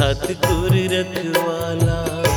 सतगुर रखवाला।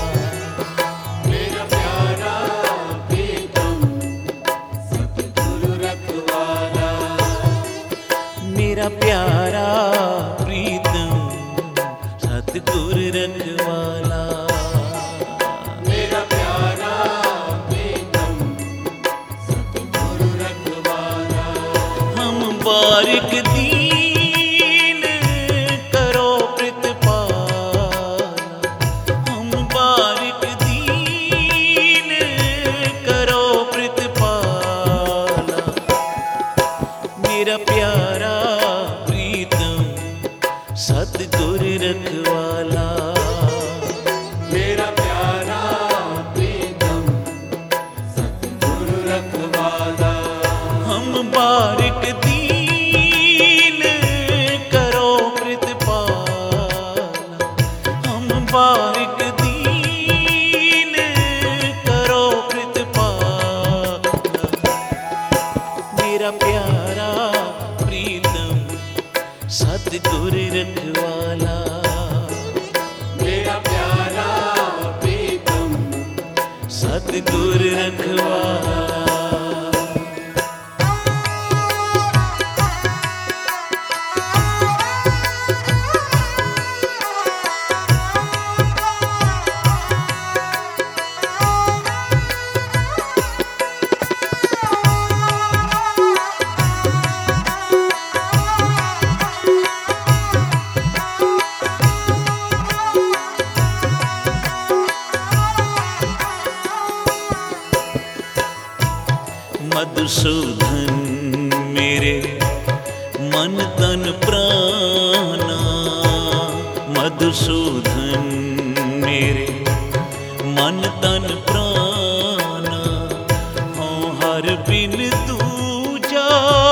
मेरा प्यारा प्रीतम सतगुरु रखवाला। मेरा प्यारा प्रीतम सतगुर रखवाला। मेरा प्यारा प्रीतम सतगुरु रखवाला। हम बारिक दीन करो प्रतिपाला। हम बारिक दीन करो प्रतिपाला। मेरा प्यारा प्रीतम सतगुर रखवाला। मेरा प्यारा प्रीतम सतगुरु रखवाला। हम बारिक दीन करो प्रतिपाला। हम बारिक दीन करो प्रतिपाला। मेरा प्यारा प्रीतम सतगुर रखवाला। मेरा प्यारा प्रीतम सतगुर रखवाला। मधुसूदन मेरे मन तन प्राणा। मधुसूदन मेरे मन तन प्राणा। हों हर बिन दूजा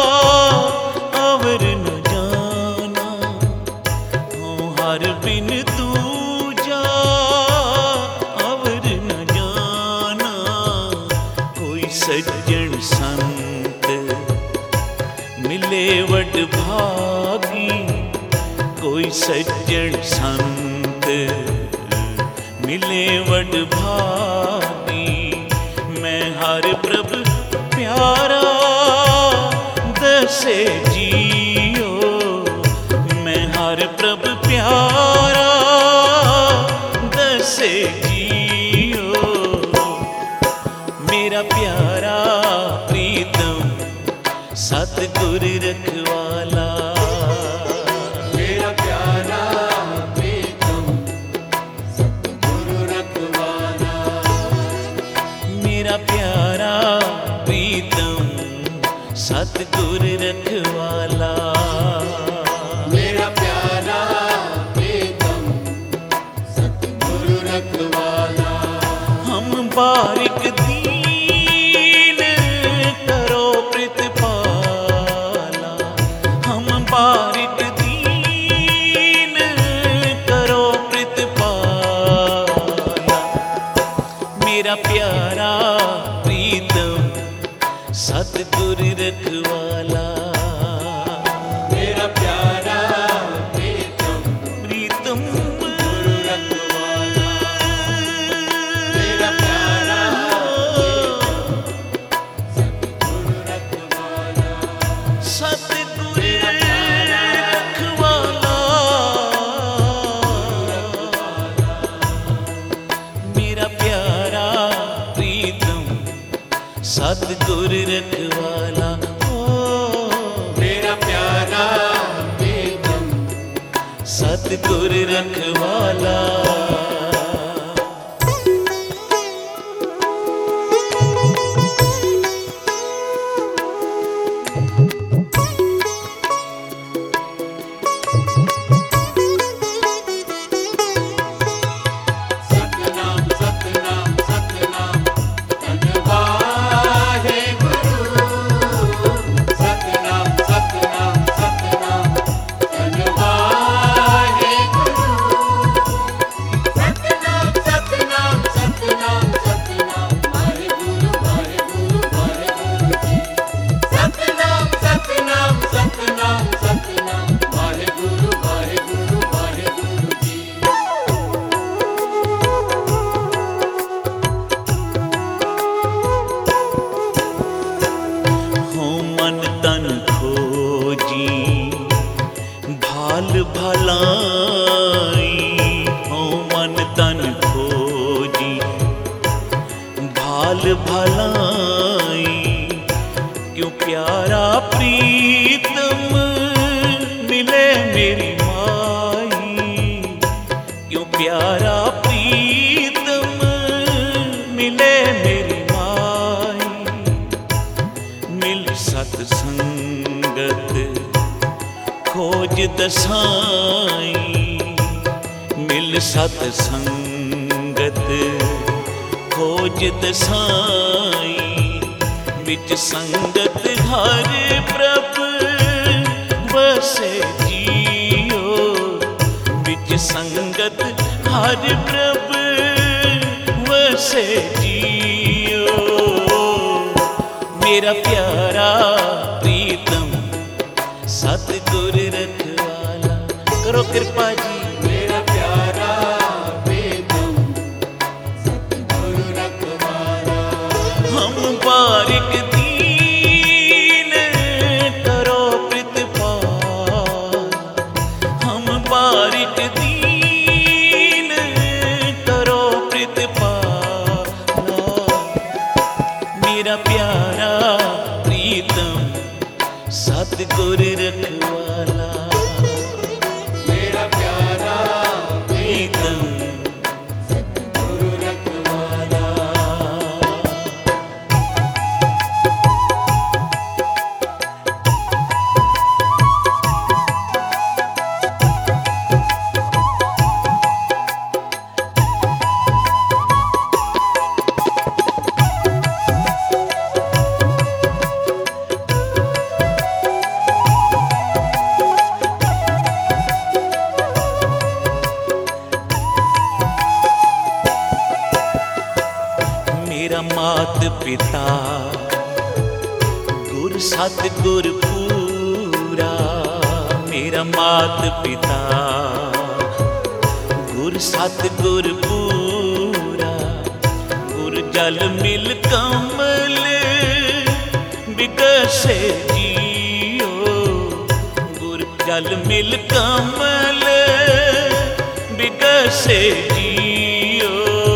अवर न जाना। हों हर बिन दूजा अवर न जाना। कोई सज्जन संत मिले वड भागी। कोई सज्जन संत मिले वड भागी। मैं हर प्रभ प्यारा दसे जियो। मैं हर प्रभ प्यारा दसे जियो। मेरा प्यारा प्रीतम सतगुर रखवाला। मेरा प्यारा प्रीतम सतगुरु रखवाला। मेरा प्यारा प्रीतम सतगुर रखवाला। मेरा प्यारा प्रीतम सतगुरु रखवाला। हम बारिक दीन करो प्रतिपाला। हम बारिक दीन करो प्रतिपाला। मेरा प्यारा प्रीतम सतगुर रखवाला। मेरा प्यारा प्रीतम प्रीतम गुरु रखवाला। मेरा प्यारा सतगुरु रखवाला। सतगुर रखवाला। मेरा प्यारा प्रीतम सतगुर रखवाला। ओ मेरा प्यारा प्रीतम सतगुर रखवाला। सतनाम सतनाम सतनाम धन वाहेगुरु। सतनाम सतनाम सतनाम धन वाहेगुरु। तन खोजी भाल भलाई, हो मन तन खोजी भाल भलाई। क्यों प्यारा प्रीतम मिले मेरी माई, क्यों प्यारा प्रीतम मिले मेरी माई। मिल सतसंगत खोज दसाई, मिल सतसंगत खोज दसाई। बिच संगत घर प्रभ बसे जियो, बिच संगत घर प्रभ बसे जियो। मेरा प्यारा प्रीतम सतगुर रखवाला, करो कृपा जी। मेरा प्यारा प्रीतम सतगुर रखवाला, हम बारिक दीन करो प्रतिपाल, हम बारिक दीन करो प्रतिपाल। मेरा प्यारा प्रीतम सतगुर रखवाला, मेरा प्यारा प्रीतम सतगुर रखवाला। मेरा मात पिता गुर सतगुर पूरा, मेरा मात पिता गुर सतगुर पूरा। गुर जल मिल कमल बिकसे जियो, गुर जल मिल कमल बिकसे जियो।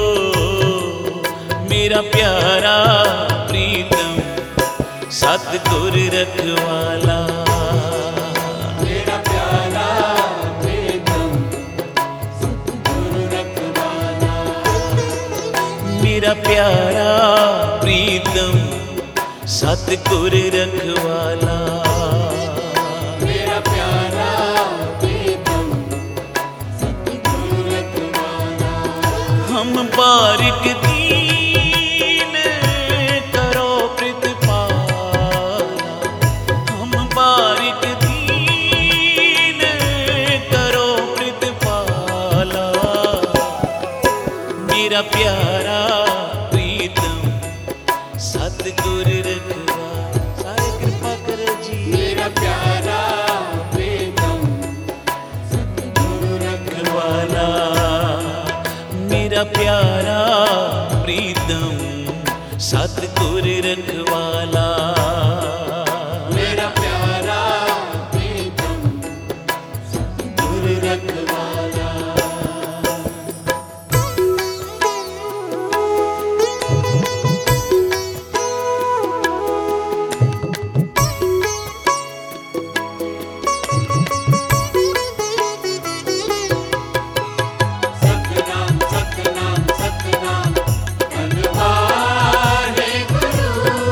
मेरा प्यारा प्रीतम सतगुर रखवाला, मेरा प्यारा प्रीतम सतगुर रखवाला, मेरा प्यारा प्रीतम सतगुर रखवाला। मेरा प्यारा प्रीतम सतगुर रखवाला। हम बारिक दीन करो प्रतिपाला, हम बारिक दीन करो प्रतिपाला। मेरा प्यारा प्रीतम सतगुर रखवाला, सारे कृपा करो जी। मेरा प्यारा प्रीतम सतगुर रखवाला, मेरा प्यारा प्रीतम सतगुर रखवाला। मेरा प्यारा प्रीतम सतगुर रखवाला। सतनाम सतनाम सतनाम धन्यवाद गुरु,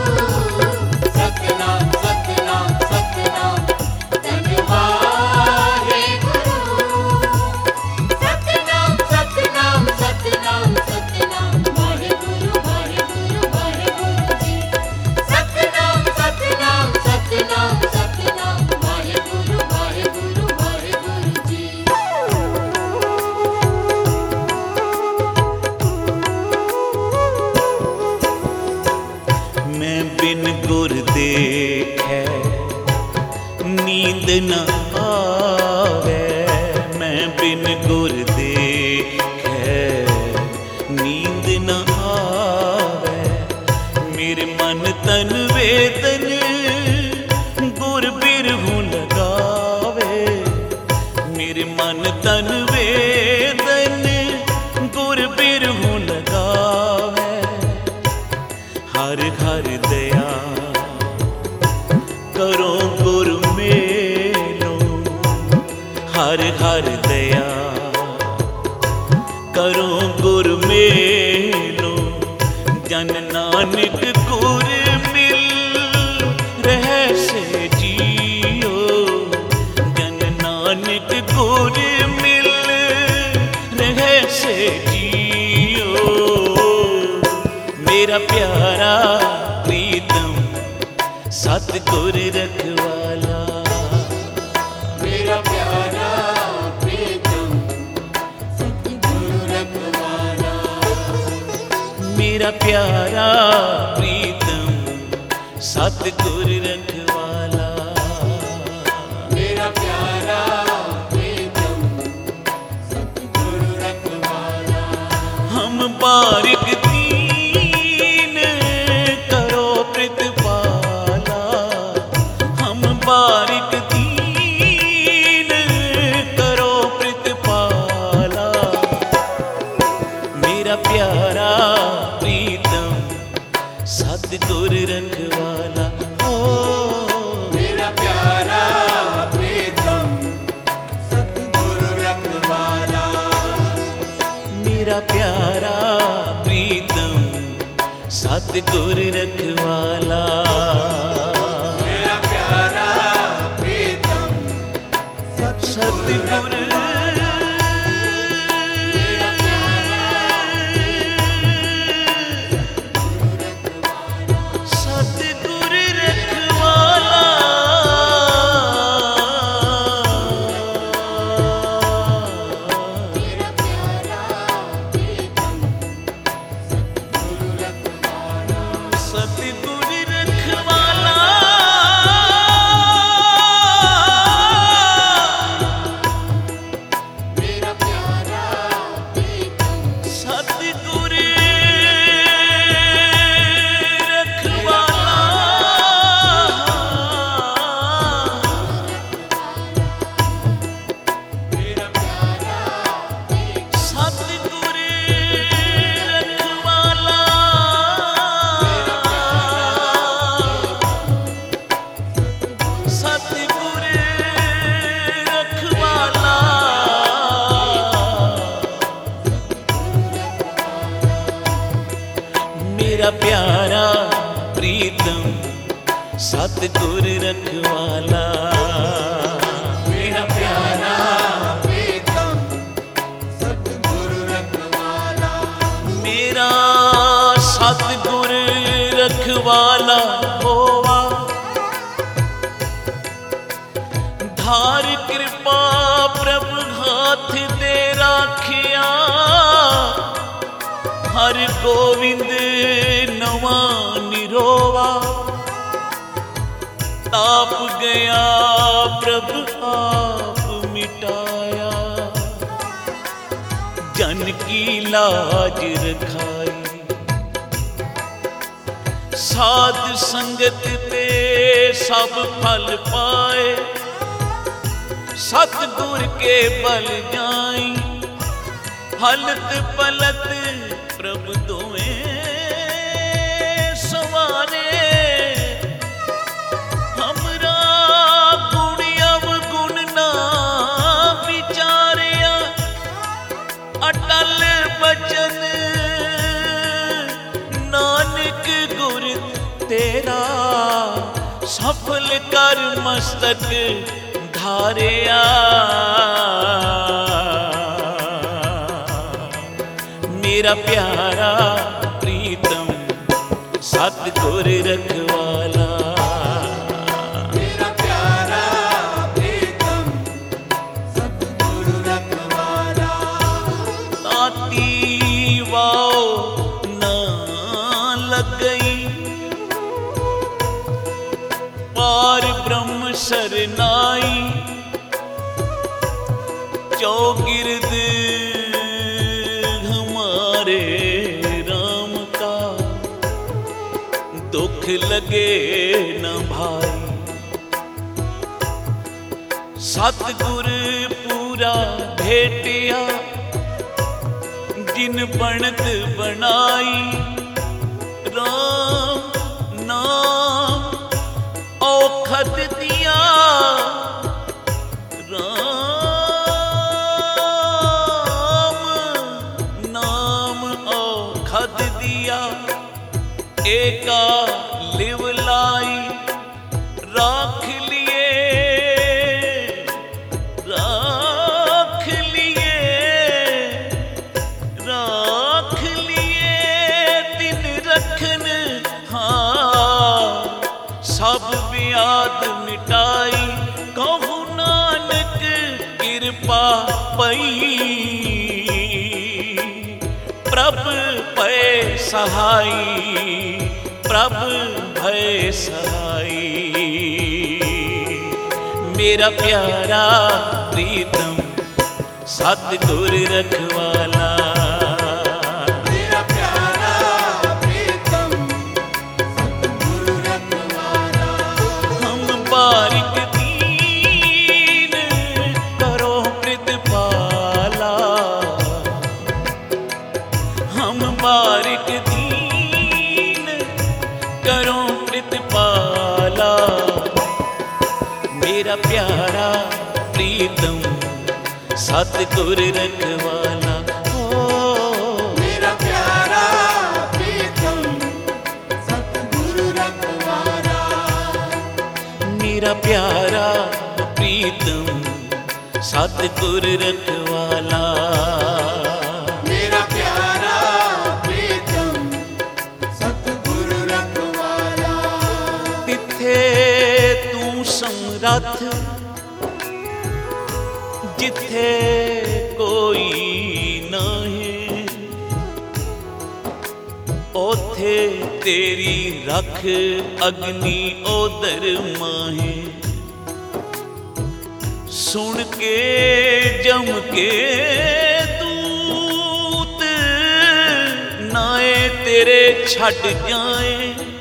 सतनाम सतनाम सतनाम धन्यवाद गुरु, सतनाम सतनाम सतनाम सतनाम वाहेगुरु वाहेगुरु वाहेगुरु जी, सतनाम सतनाम सतनाम सतनाम वाहेगुरु वाहेगुरु वाहेगुरु जी। मैं बिन गुर देखे नींद न आवे, मैं बिन गुर देखे नींद न आवे। मेरे मन तन वेदन तन वेदन गुर बिरहु लगावे। हर घर दया करो गुर मेलो, हर घर दया करो गुर मेलो। जन नानक गुर मिल रह से जियो, जन नानक गुर मिल रह से जियो। मेरा प्यारा प्रीतम सतगुर रखवाला, मेरा प्यारा प्रीतम सतगुरु रखवाला, मेरा प्यारा प्रीतम सतगुर रखवाला, मेरा प्यारा प्रीतम सतगुरु रखवाला। हम बारिक दीन करो प्रतिपाला, हम बारिक दीन करो प्रतिपाला। मेरा प्यारा प्रीतम सतगुर रखवाला, ओ मेरा प्यारा प्रीतम सतगुरु रखवाला, मेरा प्यारा प्रीतम सतगुर रखवाला। मेरा प्यारा प्रीतम सतगुर सतगुर रखवाला। मेरा प्यारा प्रीतम सतगुरु रखवाला, सतगुर रखवाला। मेरा प्यारा प्रीतम सतगुर रखवाला। मेरा प्यारा प्रीतम सतगुर रखवाला। सतगुर रखवाला। मेरा प्यारा प्रीतम सतगुर रखवाला, मेरा प्यारा प्रीतम सतगुरु रखवाला, मेरा सतगुर रखवाला होवा। धार कृपा प्रभु हाथ दे राखिया, हर गोविंद नवा निरोवा। ताप गया प्रभु आप मिटाया, जन की लाज रखाई। साध संगत पे सब फल पाए, सतगुर के बल जाई। हलत पलत प्रभु दोवें सवारे, हमरा गुण अवगुण ना विचारिया। अटल बचन नानक गुर तेरा, सफल कर मस्तक धारिया। मेरा प्यारा प्रीतम सतगुर रखवाला, मेरा प्यारा प्रीतम सतगुरु रखवाला। ताती वाओ ना लग गई, पार ब्रह्म सरनाई। चौगिर्द हमारे राम का, दुख लगे न भाई। सतगुर पूरा भेटिया जिन बनत बनाई राम नाम औखद दिया राम नाम औखद दिया एका लिव लाई राख लिए तिन रखन हाँ सब ब्याद मिटाई कहु नानक कृपा पई प्रभ भय सहाई प्रभ भय सहाई मेरा प्यारा प्रीतम सतगुर रखवाला मेरा प्यारा प्रीतम सतगुरु रखवाला हम बारिक दीन करो प्रतिपाला हम बारिक दीन करो प्रतिपाला मेरा प्यारा प्रीतम सतगुर रखवाला मेरा प्यारा प्रीतम सतगुरु रखवाला मेरा प्यारा प्रीतम सतगुर रखवाला मेरा प्यारा प्रीतम सतगुरु रखवाला तिथे तू समरथ जिथे कोई नहीं ओथे तेरी रख अग्नि ओदर माहे सुन के जम के दूत नाए तेरे छट जाए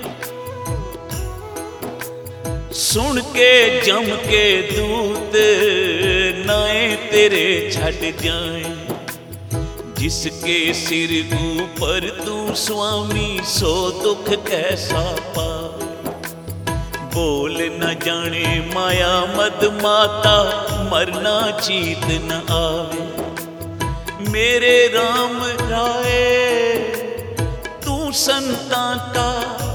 सुन के जम के दूत नाए तेरे छट जाए जिसके सिर ऊपर तू स्वामी सो दुख कैसा पाए बोल न जाने माया मद माता मरना चीत न आवे मेरे राम राय तू संता का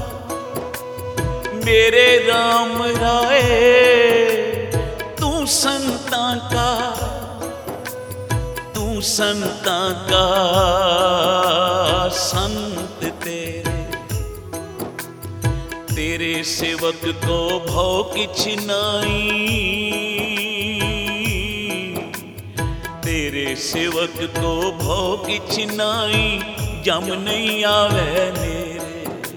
मेरे राम राय तू संता का तू संता का संत तेरे सेवक को भौ किछ नाई तेरे सेवक को भौ किछ नाई जम नहीं आवे मेरे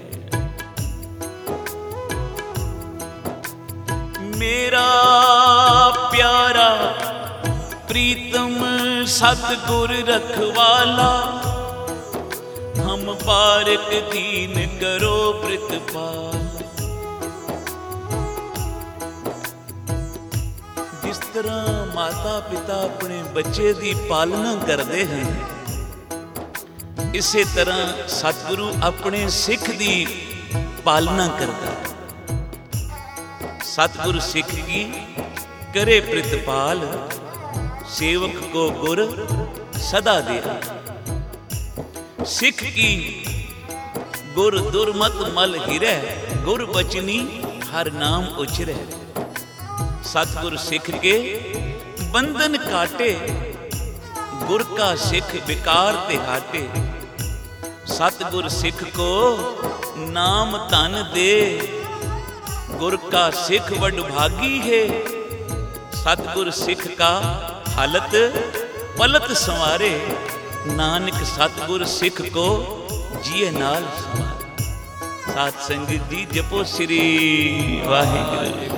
मेरा प्यारा प्रीतम सतगुर रखवाला हम बारिक दीन करो प्रतिपाल जिस तरह माता पिता अपने बच्चे की पालना करते हैं इसे तरह सतगुरु अपने सिख की पालना करता है सतगुरु सिख की करे प्रतिपाल सेवक को गुर सदा दे सिख की गुर दुर्मत मल हिरै गुर बचनी हर नाम उचरै सतगुरु सिख के बंधन काटे गुर का सिख विकार ते हाटे सतगुर सिख को नाम तन दे गुर का सिख वडभागी है सतगुर सिख का हालत पलट संवारे नानक सतगुर सिख को जिए नाल संवारे सात संगत जी जपो श्री वाहिगुरु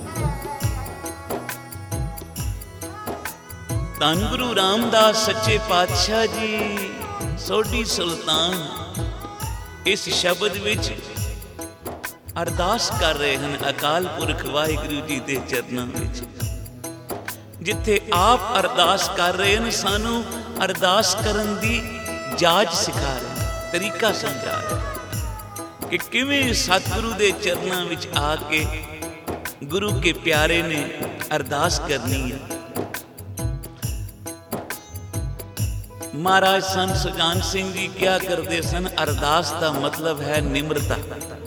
धन गुरु रामदास सच्चे पातशाह जी सोढ़ी सुल्तान इस शब्द विच अरदास कर रहे हैं अकाल पुरख वाहिगुरु जी के चरणों में ਜਿੱਥੇ ਆਪ ਅਰਦਾਸ ਕਰ ਰਹੇ ਨੇ, ਸਾਨੂੰ ਅਰਦਾਸ ਕਰਨ ਦੀ ਜਾਚ ਸਿਖਾ ਰਹੇ, ਤਰੀਕਾ ਸਮਝਾ ਰਹੇ ਕਿ ਕਿਵੇਂ ਸਤਿਗੁਰੂ ਦੇ ਚਰਨਾਂ ਵਿੱਚ ਆ ਕੇ ਗੁਰੂ ਕੇ ਪਿਆਰੇ ਨੇ ਅਰਦਾਸ ਕਰਨੀ ਹੈ। ਮਹਾਰਾਜ ਸੰਤ ਸੁਜਾਨ ਸਿੰਘ ਜੀ ਕਿਹਾ ਕਰਦੇ ਸਨ, ਅਰਦਾਸ ਦਾ ਮਤਲਬ ਹੈ ਨਿਮਰਤਾ,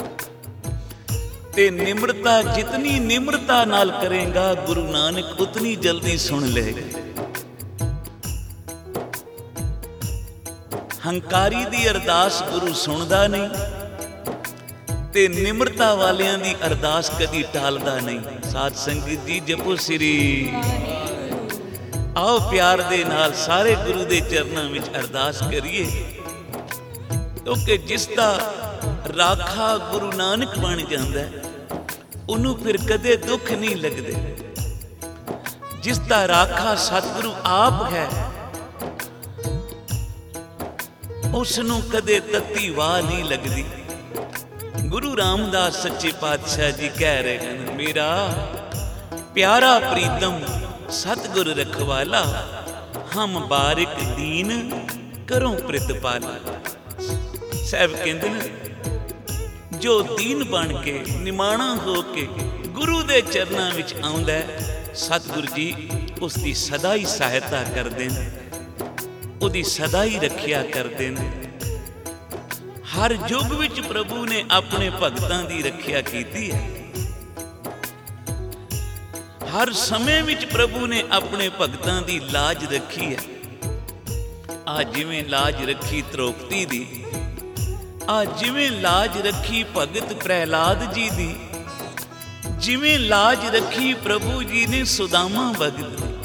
ਤੇ ਨਿਮਰਤਾ ਜਿਤਨੀ ਨਿਮਰਤਾ ਨਾਲ ਕਰੇਗਾ ਗੁਰੂ ਨਾਨਕ ਉਤਨੀ ਜਲਦੀ ਸੁਣ ਲਏਗਾ। ਹੰਕਾਰੀ ਦੀ ਅਰਦਾਸ ਗੁਰੂ ਸੁਣਦਾ ਨਹੀਂ, ਤੇ ਨਿਮਰਤਾ ਵਾਲਿਆਂ ਦੀ ਅਰਦਾਸ ਕਦੀ ਟਾਲਦਾ ਨਹੀਂ। ਸਾਧ ਸੰਗਤ ਜੀ ਜਪੋ ਸ੍ਰੀ, ਆਓ ਪਿਆਰ ਦੇ ਨਾਲ ਸਾਰੇ ਗੁਰੂ ਦੇ ਚਰਨਾਂ ਵਿੱਚ ਅਰਦਾਸ ਕਰੀਏ, ਕਿਉਂਕਿ ਜਿਸ ਦਾ ਰਾਖਾ ਗੁਰੂ ਨਾਨਕ ਬਣ ਜਾਂਦਾ ਉਹਨੂੰ ਫਿਰ ਕਦੇ ਦੁੱਖ ਨਹੀਂ ਲੱਗਦੇ। ਜਿਸ ਦਾ ਰਾਖਾ ਸਤਿਗੁਰੂ ਆਪ ਹੈ ਉਸ ਨੂੰ ਕਦੇ ਤੱਤੀ ਵਾਹ ਨਹੀਂ ਲੱਗਦੀ। ਗੁਰੂ ਰਾਮਦਾਸ ਸੱਚੇ ਪਾਤਸ਼ਾਹ ਜੀ ਕਹਿ ਰਹੇ ਹਨ, ਮੇਰਾ ਪਿਆਰਾ ਪ੍ਰੀਤਮ ਸਤਿਗੁਰ ਰਖਵਾਲਾ, ਹਮ ਬਾਰਿਕ ਦੀਨ ਕਰੋ ਪ੍ਰਿਤਪਾਲਾ। ਸਾਹਿਬ ਕਹਿੰਦੇ ਨੇ, ਜੋ ਦੀਨ ਬਣ ਕੇ ਨਿਮਾਣਾ ਹੋ ਕੇ ਗੁਰੂ ਦੇ ਚਰਨਾਂ ਵਿੱਚ ਆਉਂਦਾ, ਸਤਿਗੁਰ ਜੀ ਉਸ ਦੀ ਸਦਾ ਹੀ ਸਹਾਇਤਾ ਕਰਦੇ ਨੇ, ਉਹਦੀ ਸਦਾ ਹੀ ਰੱਖਿਆ ਕਰਦੇ ਨੇ। ਹਰ ਯੁੱਗ ਵਿੱਚ ਪ੍ਰਭੂ ਨੇ ਆਪਣੇ ਭਗਤਾਂ ਦੀ ਰੱਖਿਆ ਕੀਤੀ ਹੈ। ਹਰ ਸਮੇਂ ਵਿੱਚ ਪ੍ਰਭੂ ਨੇ ਆਪਣੇ ਭਗਤਾਂ ਦੀ ਲਾਜ ਰੱਖੀ ਹੈ। ਆ ਜਿਵੇਂ ਲਾਜ ਰੱਖੀ ਦ੍ਰੋਪਦੀ ਦੀ, ਆ ਜਿਵੇਂ ਲਾਜ ਰੱਖੀ ਭਗਤ ਪ੍ਰਹਿਲਾਦ ਜੀ ਦੀ, ਜਿਵੇਂ ਲਾਜ ਰੱਖੀ ਪ੍ਰਭੂ ਜੀ ਨੇ ਸੁਦਾਮਾ ਭਗਤ ਦੀ।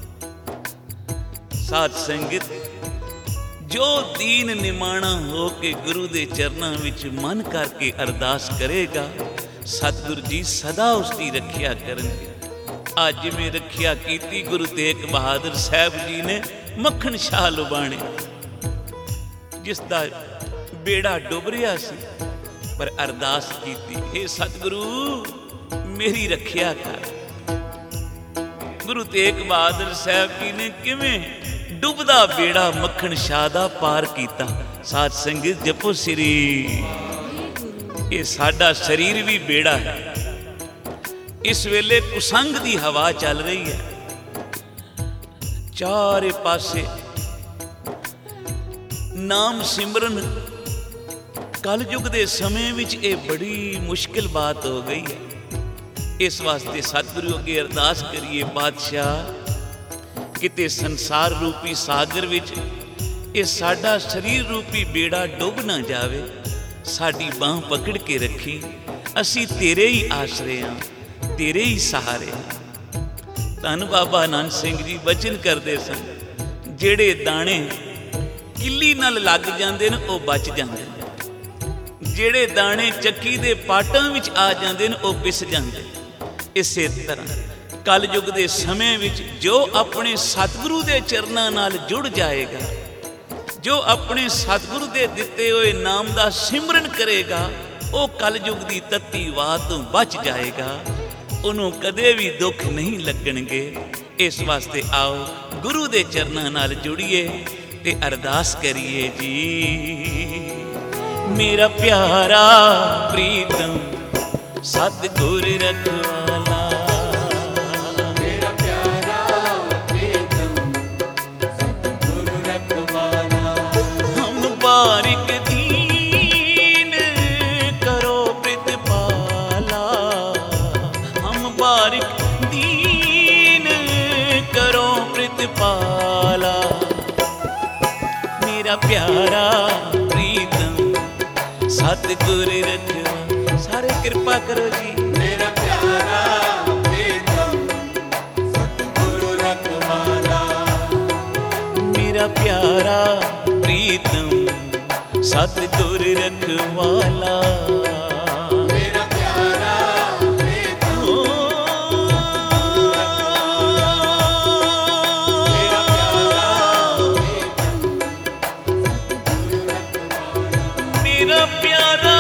ਸਾਧ ਸੰਗਤ, ਜੋ ਦੀਨ ਨਿਮਾਣਾ ਹੋ ਕੇ ਗੁਰੂ ਦੇ ਚਰਨਾਂ ਵਿੱਚ ਮਨ ਕਰਕੇ ਅਰਦਾਸ ਕਰੇਗਾ, ਸਤਿਗੁਰੂ ਜੀ ਸਦਾ ਉਸ ਦੀ ਰੱਖਿਆ ਕਰਨਗੇ। ਅੱਜ ਜਿਵੇਂ ਰੱਖਿਆ ਕੀਤੀ ਗੁਰੂ ਤੇਗ ਬਹਾਦਰ ਸਾਹਿਬ ਜੀ ਨੇ ਮੱਖਣ ਸ਼ਾਹ ਲੁਬਾਣੇ, ਜਿਸ ਦਾ ਬੇੜਾ ਡੁੱਬ ਰਿਹਾ ਸੀ, ਪਰ ਅਰਦਾਸ ਕੀਤੀ, ਹੇ ਸਤਿਗੁਰੂ ਮੇਰੀ ਰੱਖਿਆ ਕਰ। ਗੁਰੂ ਤੇਗ ਬਹਾਦਰ ਸਾਹਿਬ ਜੀ ਨੇ ਕਿਵੇਂ ਡੁੱਬਦਾ ਬੇੜਾ ਮੱਖਣ ਸ਼ਾਹ ਦਾ ਪਾਰ ਕੀਤਾ। ਸਾਧ ਸੰਗਤ ਜਪੋ ਸ੍ਰੀ, ਇਹ ਸਾਡਾ ਸਰੀਰ ਵੀ ਬੇੜਾ ਹੈ। ਇਸ ਵੇਲੇ ਕੁਸੰਗ ਦੀ ਹਵਾ ਚੱਲ ਰਹੀ ਹੈ, ਚਾਰੇ ਪਾਸੇ ਨਾਮ ਸਿਮਰਨ। ਕਲਯੁਗ ਦੇ ਸਮੇਂ ਵਿੱਚ ਇਹ ਬੜੀ ਮੁਸ਼ਕਿਲ ਬਾਤ ਹੋ ਗਈ ਹੈ। ਇਸ ਵਾਸਤੇ ਸਤਿਗੁਰੂ ਅੱਗੇ ਅਰਦਾਸ ਕਰੀਏ, ਪਾਤਸ਼ਾਹ ਕਿਤੇ ਸੰਸਾਰ ਰੂਪੀ ਸਾਗਰ ਵਿੱਚ ਇਹ ਸਾਡਾ ਸਰੀਰ ਰੂਪੀ ਬੇੜਾ ਡੁੱਬ ਨਾ ਜਾਵੇ, ਸਾਡੀ ਬਾਂਹ ਪਕੜ ਕੇ ਰੱਖੀ। ਅਸੀਂ ਤੇਰੇ ਹੀ ਆਸਰੇ ਹਾਂ, ਤੇਰੇ ਹੀ ਸਹਾਰੇ ਹਾਂ। ਧੰਨ ਬਾਬਾ ਆਨੰਦ ਸਿੰਘ ਜੀ ਬਚਨ ਕਰਦੇ ਸਨ, ਜਿਹੜੇ ਦਾਣੇ ਕਿੱਲੀ ਨਾਲ ਲੱਗ ਜਾਂਦੇ ਨੇ ਉਹ ਬਚ ਜਾਂਦੇ ਨੇ, ਜਿਹੜੇ ਦਾਣੇ ਚੱਕੀ ਦੇ ਪਾਟਾਂ ਵਿੱਚ ਆ ਜਾਂਦੇ ਨੇ ਉਹ ਪਿਸ ਜਾਂਦੇ। ਇਸੇ ਤਰ੍ਹਾਂ ਕਲਯੁਗ ਦੇ ਸਮੇਂ ਵਿੱਚ ਜੋ ਆਪਣੇ ਸਤਿਗੁਰੂ ਦੇ ਚਰਨਾਂ ਨਾਲ ਜੁੜ ਜਾਏਗਾ, ਜੋ ਆਪਣੇ ਸਤਿਗੁਰੂ ਦੇ ਦਿੱਤੇ ਹੋਏ ਨਾਮ ਦਾ ਸਿਮਰਨ ਕਰੇਗਾ, ਉਹ ਕਲਯੁਗ ਦੀ ਤੱਤੀ ਵਾਹ ਤੋਂ ਬਚ ਜਾਏਗਾ। ਉਹਨੂੰ ਕਦੇ ਵੀ ਦੁੱਖ ਨਹੀਂ ਲੱਗਣਗੇ। ਇਸ ਵਾਸਤੇ ਆਓ ਗੁਰੂ ਦੇ ਚਰਨਾਂ ਨਾਲ ਜੁੜੀਏ ਤੇ ਅਰਦਾਸ ਕਰੀਏ ਜੀ। ਮੇਰਾ ਪਿਆਰਾ ਪ੍ਰੀਤਮ ਸਤਿਗੁਰ ਰਖਵਾਲਾ, ਮੇਰਾ ਪਿਆਰਾ ਪ੍ਰੀਤਮ ਸਤਿਗੁਰ ਰਖਵਾਲਾ, ਹਮ ਬਾਰਿਕ ਦੀਨ ਕਰੋ ਪ੍ਰਿਤਪਾਲਾ, ਹਮ ਬਾਰਿਕ ਦੀਨ ਕਰੋ ਪ੍ਰਿਤਪਾਲਾ। ਮੇਰਾ ਪਿਆਰਾ ਪ੍ਰੀਤਮ ਸਤਿਗੁਰ ਰਖਵਾਲਾ। ਸਾਰੇ ਕਿਰਪਾ ਕਰੋ ਜੀ। ਮੇਰਾ ਪਿਆਰਾ ਪ੍ਰੀਤਮ ਸਤਿਗੁਰ ਰਖਵਾਲਾ, ਮੇਰਾ ਪਿਆਰਾ ਪ੍ਰੀਤਮ ਸਤਿਗੁਰ ਰਖਵਾਲਾ, ਮੇਰਾ ਪਿਆਰਾ ਪ੍ਰੀਤਮ ਮੇਰਾ ਪਿਆਰਾ ਪ੍ਰੀਤਮ ਮੇਰਾ ਪਿਆਰਾ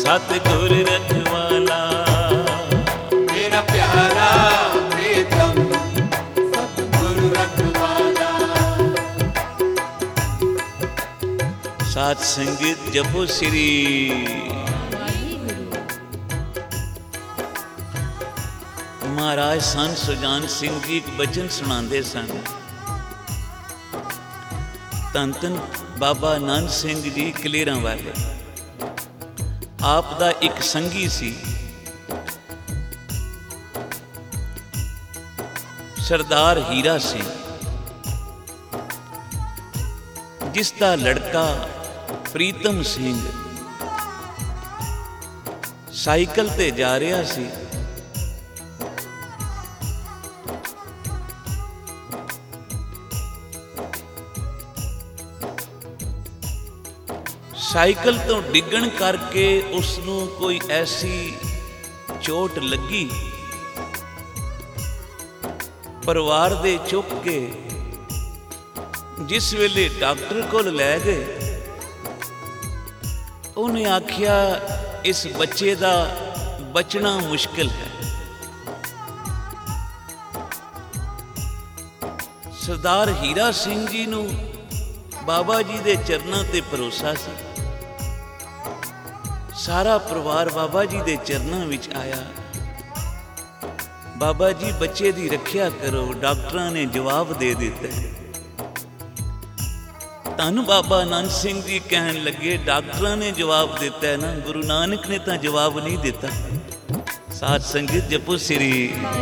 सतगुर रखवाला। मेरा प्यारा प्रीतम सतगुरु रखवाला। साध संगत जपो श्री महाराज संत सुजान सिंह जी एक बचन सुनाते सन। धन धन बाबा नानक सिंह जी कलेरां वाले आप दा एक संगी सी सरदार हीरा सिंह, जिसका लड़का प्रीतम सिंह साइकिल ते जा रहा सी। साइकिल तो डिगण करके उसनू कोई ऐसी चोट लगी, परिवार दे चुक के जिस वेले डॉक्टर को लै गए, उन्हें आखिया इस बच्चे दा बचना मुश्किल है। सरदार हीरा सिंह जी नू बाबा जी दे चरनां ते भरोसा सी। सारा परिवार बाबा जी दे चरनां विच आया। बाबा जी बच्चे दी रखिया करो, डॉक्टरां ने जवाब दे दिता है। धन बाबा नानक सिंह जी कहन लगे, डॉक्टरां ने जवाब दिता है ना, गुरु नानक ने तो जवाब नहीं दिता। साध संगत जपो श्री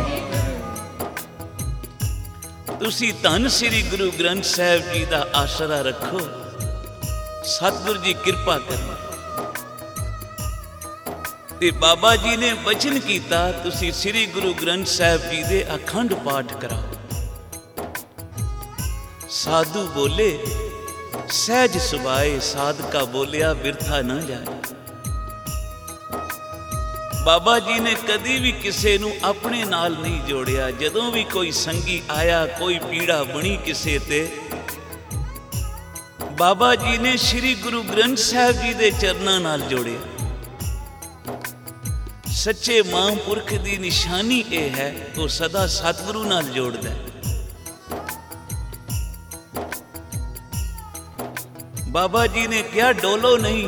तुसी धन श्री गुरु ग्रंथ साहिब जी का आसरा रखो, सतगुरु जी कृपा करना। ते बाबा जी ने वचन किया, तुसी श्री गुरु ग्रंथ साहिब जी दे अखंड पाठ कराओ। साधु बोले सहज सुभाए, साधका बोलिया बिरथा ना जाए। बाबा जी ने कदी भी किसी नू अपने नाल नहीं जोड़िया। जदों भी कोई संगी आया, कोई पीड़ा बनी किसे ते, बाबा जी ने श्री गुरु ग्रंथ साहिब जी दे चरनां नाल जोड़िया। सच्चे महापुरख की निशानी यह है, वो सदा सतगुरु नाल जोड़दा है। बाबा जी ने क्या डोलो नहीं,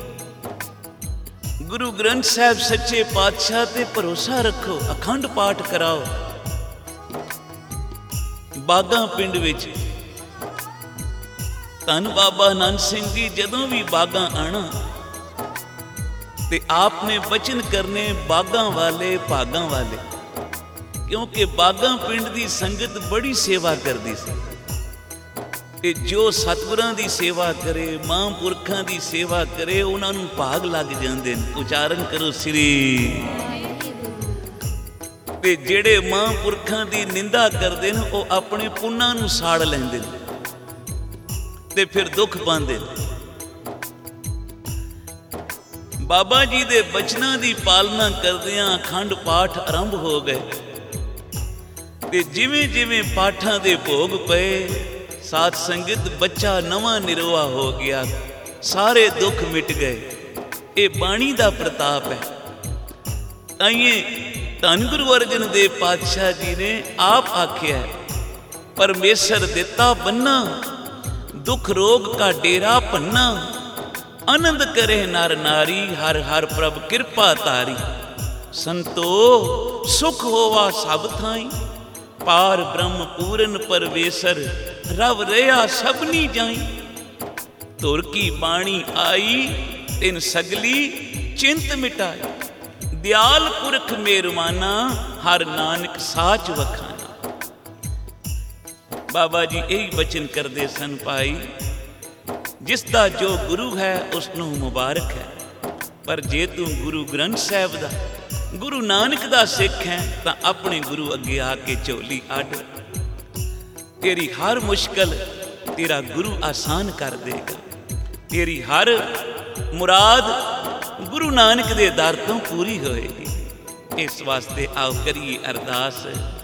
गुरु ग्रंथ साहिब सच्चे पातशाह ते भरोसा रखो, अखंड पाठ कराओ। बागा पिंड विच धन बाबा नानक सिंह जी जदों भी बागा आना ते आपने वचन करने बागा वाले भागा वाले, क्योंकि बागा पिंड की संगत बड़ी सेवा करती सी। ते जो सतगुरां दी सेवा करे, महापुरखां दी सेवा करे, उन्होंने भाग लग जाते हैं। उचारण करो श्री। ते जेड़े महापुरखां दी निंदा करते हैं, वो अपने पुन्नां नूं साड़ लैंदे ते फिर दुख पांदे। बाबा जी दे बचनां दी पालना करदियां अखंड पाठ आरंभ हो गए। ते जिवें जिवें पाठां दे भोग पे, साध संगत बच्चा नवां निरोआ हो गया, सारे दुख मिट गए। ये बाणी दा प्रताप है। ताइए धन गुरु अर्जन देव पातशाह जी ने आप आख्या है, परमेश्वर दिता बन्ना, दुख रोग का डेरा भन्ना। आनंद करे नर नारी, हर हर प्रभ कृपा तारी। संतो सुख होवा सब थाई, पार ब्रह्म पूरन परवेसर, रव रहा सबनी जाई। तुर की बाणी आई, तिन सगली चिंत मिटाई। दयाल पुरख मेरवाना, हर नानक साच वखाना। बाबा जी यही वचन करते सन, भाई जिसका जो गुरु है उसनों मुबारक है, पर जे तू गुरु ग्रंथ साहिब दा, गुरु नानक दा सिख है, तो अपने गुरु अगे आके झोली अड। तेरी हर मुश्किल तेरा गुरु आसान कर देगा। तेरी हर मुराद गुरु नानक दे दर तो पूरी होएगी। इस वास्ते आओ करिए अरदास,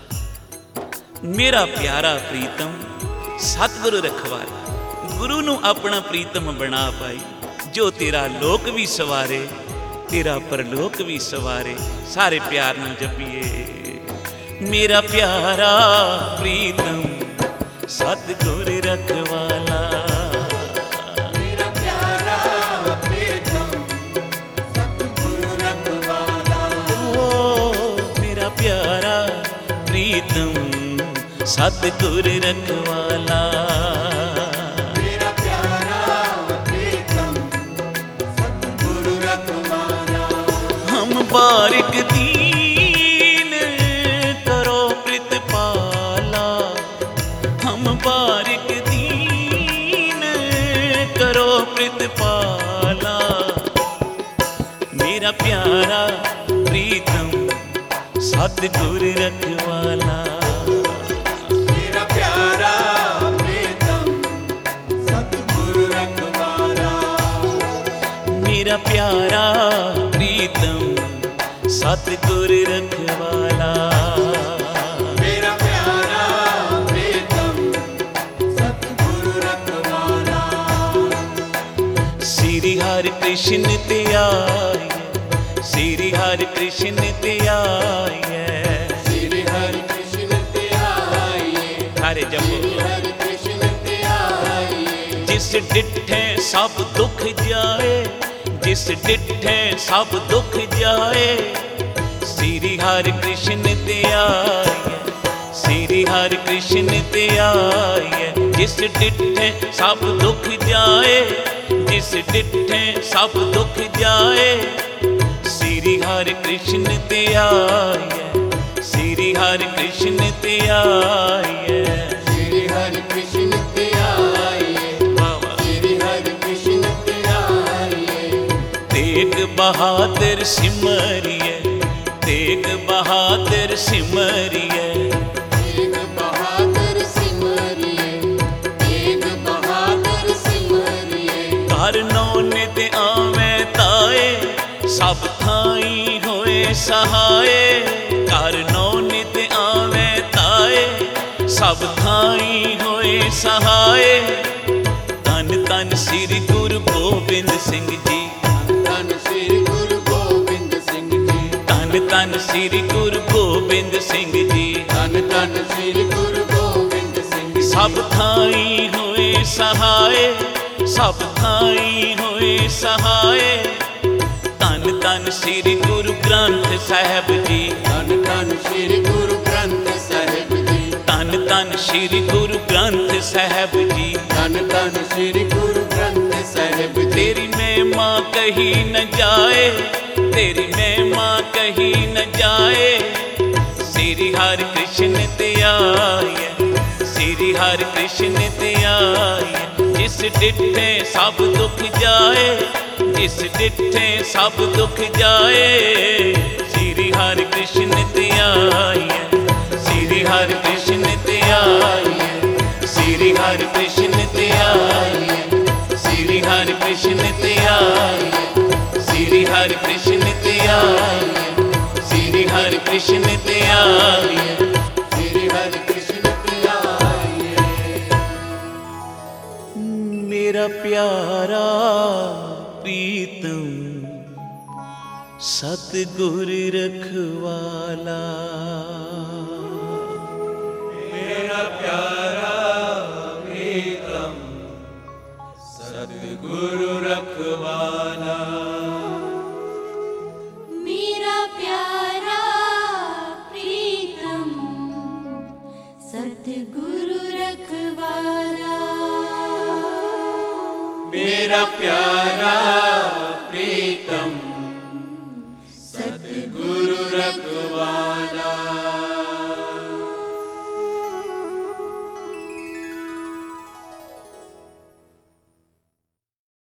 मेरा प्यारा प्रीतम सतगुरु रखवाला। गुरु नू अपना प्रीतम बना पाई, जो तेरा लोक भी सवारे, तेरा परलोक भी सवारे। सारे प्यार नाल जपीए। मेरा प्यारा प्रीतम सतगुर रखवाला। मेरा प्यारा प्रीतम सतगुर रखवाला। ओ मेरा प्यारा प्रीतम सतगुर रखवाला। मेरा प्यारा प्रीतम सतगुर रखवाला। हम बारिक दीन करो प्रितपाला। हम बारिक दीन करो प्रितपाला। मेरा प्यारा प्रीतम सतगुर रखवाला। मेरा प्यारा प्रीतम सतगुर रखवाला। मेरा प्यारा प्रीतम सतगुर रखवाला। मेरा प्यारा प्रीतम सतगुर रखवाला। श्री हरि कृष्ण ते आए। श्री हरि कृष्ण ते आए। श्री हरि कृष्ण ते आइए। हरे जपो। हरि कृष्ण ते आइए। जिस डिठे सब दुख जाए। जिस डिठे सब दुख जाए। श्री हरि कृष्ण ते आए। श्री हरि कृष्ण ते आए। जिस डिठे सब दुख जाए। जिस डिठे सब दुख जाए। श्री हरि कृष्ण ते आए। श्री हरि कृष्ण ते आए। श्री हरि कृष्ण ते आइए। वाह वाह। श्री हरि कृष्ण ते आइए। तेग बहादुर सिमरिए। तेग बहादुर सिमरिए। तेग बहादुर सिमरिए। तेग बहादुर सिमरिए। घर नौने ते आवे ताए। सब थाई होए सहाय। घर नौने ते आवे ताए। सब थाई होए सहाय। धन धन श्री गुरु गोबिंद सिंह जी। धन श्री गुरु गोबिंद सिंह जी। धन धन श्री गुरु गोबिंद सिंह जी। धन धन श्री गुरु गोबिंद सिंह जी। सब थाई होए सहाय। सब थाई होए सहाय। धन धन श्री गुरु ग्रंथ साहिब जी। धन धन श्री गुरु ग्रंथ साहिब जी। धन धन श्री गुरु ग्रंथ साहिब जी। धन धन श्री गुरु ग्रंथ साहिब जी। तेरी महिमा कहीं न जाए। तेरी महिमा कहीं न जाए। श्री हरि कृष्ण ते आए। श्री हरि कृष्ण ते आए। जिस डिठे सब दुख जाए। जिस डिठे सब दुख जाए। श्री हरि कृष्ण ते आए। श्री हरि कृष्ण ते आए। श्री हरि कृष्ण ते आए। श्री हरि कृष्ण ते आए। श्री हरि कृष्ण ते आए। श्री हरि कृष्ण ते आए। श्री हरि कृष्ण ते आइए। मेरा प्यारा प्रीतम सतगुर रखवाला। मेरा प्यारा प्रीतम सतगुरु रखवाला। मेरा प्यारा प्रीतम सतगुरु रखवाला। मेरा प्यारा प्रीतम सतगुरु रखवाला।